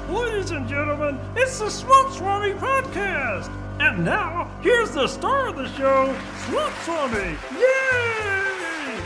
Ladies and gentlemen, it's the Swamp Swami Podcast! And now, here's the star of the show, Swamp Swami! Yay!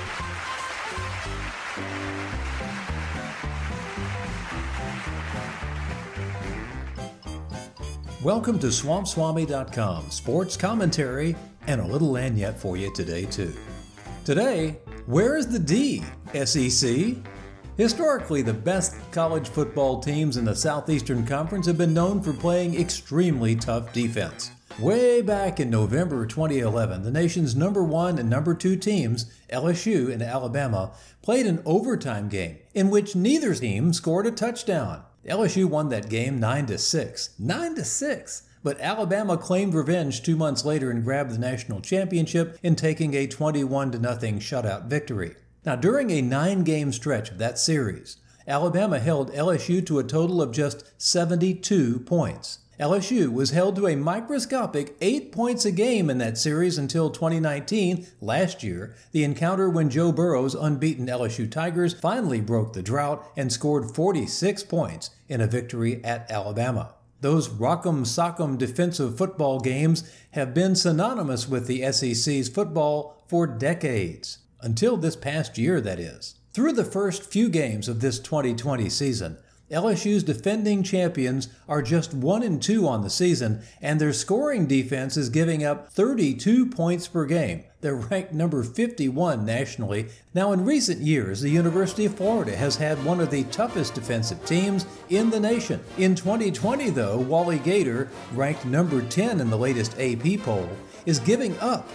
Welcome to SwampSwami.com, sports commentary, and a little lagniappe for you today, too. Today, where is the D, SEC? Historically, the best college football teams in the Southeastern Conference have been known for playing extremely tough defense. Way back in November 2011, the nation's number 1 and number 2 teams, LSU and Alabama, played an overtime game in which neither team scored a touchdown. LSU won that game 9-6. 9-6! But Alabama claimed revenge 2 months later and grabbed the national championship in taking a 21-0 shutout victory. Now, during a 9-game stretch of that series, Alabama held LSU to a total of just 72 points. LSU was held to a microscopic 8 points a game in that series until 2019, last year, the encounter when Joe Burrow's unbeaten LSU Tigers finally broke the drought and scored 46 points in a victory at Alabama. Those rock'em sock'em defensive football games have been synonymous with the SEC's football for decades. Until this past year, that is. Through the first few games of this 2020 season, LSU's defending champions are just 1-2 on the season, and their scoring defense is giving up 32 points per game. They're ranked number 51 nationally. Now, in recent years, the University of Florida has had one of the toughest defensive teams in the nation. In 2020, though, Wally Gator, ranked number 10 in the latest AP poll, is giving up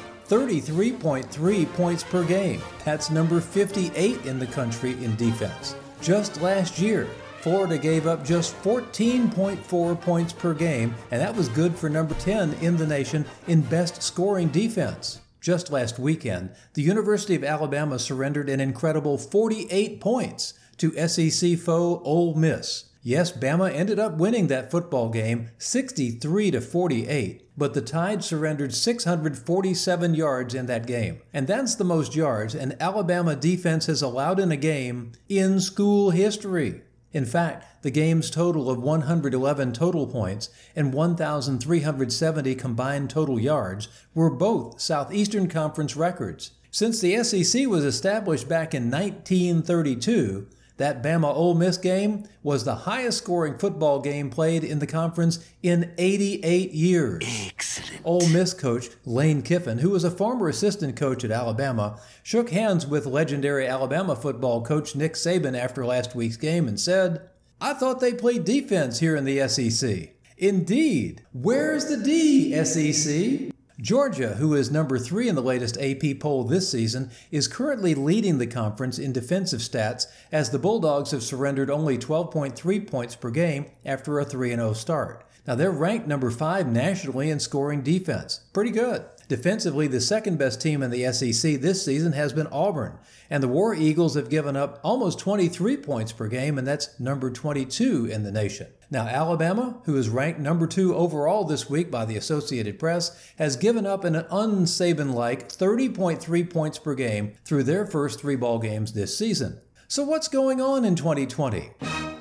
33.3 points per game. That's number 58 in the country in defense. Just last year, Florida gave up just 14.4 points per game, and that was good for number 10 in the nation in best scoring defense. Just last weekend, the University of Alabama surrendered an incredible 48 points to SEC foe Ole Miss. Yes, Bama ended up winning that football game 63-48, but the Tide surrendered 647 yards in that game. And that's the most yards an Alabama defense has allowed in a game in school history. In fact, the game's total of 111 total points and 1,370 combined total yards were both Southeastern Conference records. Since the SEC was established back in 1932, that Bama-Ole Miss game was the highest-scoring football game played in the conference in 88 years. Excellent. Ole Miss coach Lane Kiffin, who was a former assistant coach at Alabama, shook hands with legendary Alabama football coach Nick Saban after last week's game and said, "I thought they played defense here in the SEC." Indeed. Where's the D, SEC? Georgia, who is number 3 in the latest AP poll this season, is currently leading the conference in defensive stats as the Bulldogs have surrendered only 12.3 points per game after a 3-0 start. Now, they're ranked number 5 nationally in scoring defense. Pretty good. Defensively, the second best team in the SEC this season has been Auburn, and the War Eagles have given up almost 23 points per game, and that's number 22 in the nation. Now, Alabama, who is ranked number 2 overall this week by the Associated Press, has given up an un-Saban-like 30.3 points per game through their first 3 ball games this season. So what's going on in 2020?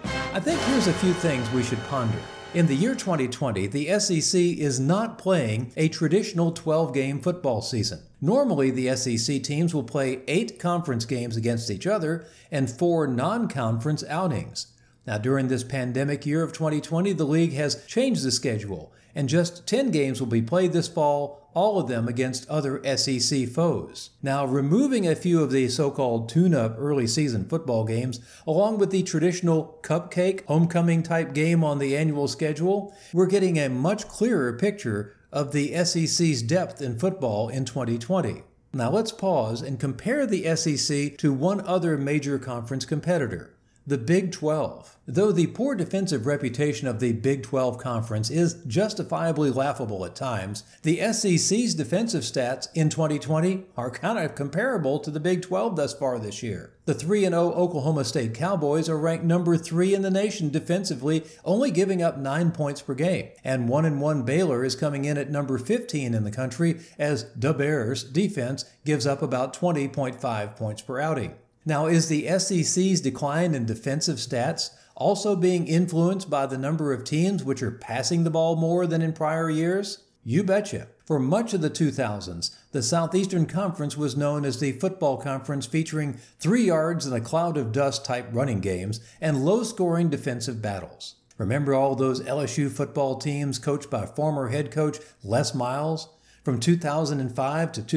I think here's a few things we should ponder. In the year 2020, the SEC is not playing a traditional 12-game football season. Normally, the SEC teams will play 8 conference games against each other and 4 non-conference outings. Now, during this pandemic year of 2020, the league has changed the schedule, and just 10 games will be played this fall, all of them against other SEC foes. Now, removing a few of the so-called tune-up early season football games, along with the traditional cupcake, homecoming-type game on the annual schedule, we're getting a much clearer picture of the SEC's depth in football in 2020. Now, let's pause and compare the SEC to one other major conference competitor, the Big 12. Though the poor defensive reputation of the Big 12 Conference is justifiably laughable at times, the SEC's defensive stats in 2020 are kind of comparable to the Big 12 thus far this year. The 3-0 Oklahoma State Cowboys are ranked number 3 in the nation defensively, only giving up 9 points per game. And 1-1 Baylor is coming in at number 15 in the country as the Bears' defense gives up about 20.5 points per outing. Now, is the SEC's decline in defensive stats also being influenced by the number of teams which are passing the ball more than in prior years? You betcha. For much of the 2000s, the Southeastern Conference was known as the football conference, featuring 3 yards and a cloud of dust type running games and low-scoring defensive battles. Remember all those LSU football teams coached by former head coach Les Miles? From 2005 to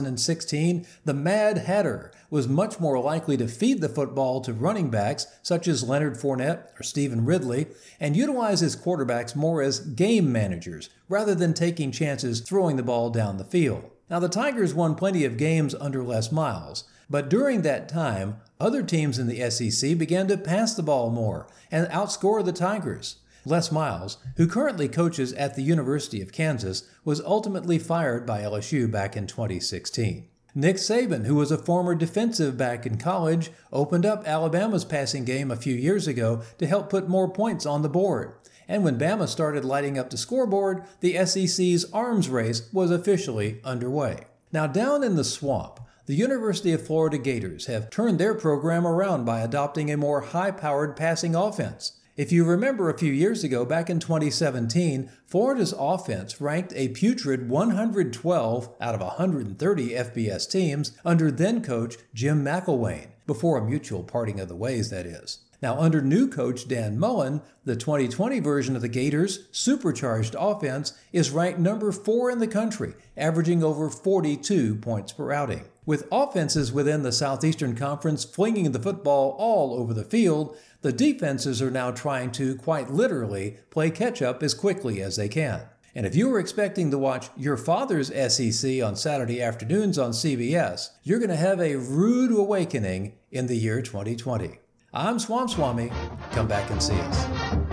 2016, the Mad Hatter was much more likely to feed the football to running backs such as Leonard Fournette or Stephen Ridley and utilize his quarterbacks more as game managers rather than taking chances throwing the ball down the field. Now, the Tigers won plenty of games under Les Miles, but during that time, other teams in the SEC began to pass the ball more and outscore the Tigers. Les Miles, who currently coaches at the University of Kansas, was ultimately fired by LSU back in 2016. Nick Saban, who was a former defensive back in college, opened up Alabama's passing game a few years ago to help put more points on the board. And when Bama started lighting up the scoreboard, the SEC's arms race was officially underway. Now, down in the swamp, the University of Florida Gators have turned their program around by adopting a more high-powered passing offense. If you remember a few years ago, back in 2017, Florida's offense ranked a putrid 112 out of 130 FBS teams under then-coach Jim McElwain, before a mutual parting of the ways, that is. Now, under new coach Dan Mullen, the 2020 version of the Gators' supercharged offense is ranked number 4 in the country, averaging over 42 points per outing. With offenses within the Southeastern Conference flinging the football all over the field, the defenses are now trying to, quite literally, play catch-up as quickly as they can. And if you were expecting to watch your father's SEC on Saturday afternoons on CBS, you're going to have a rude awakening in the year 2020. I'm Swamp Swami. Come back and see us.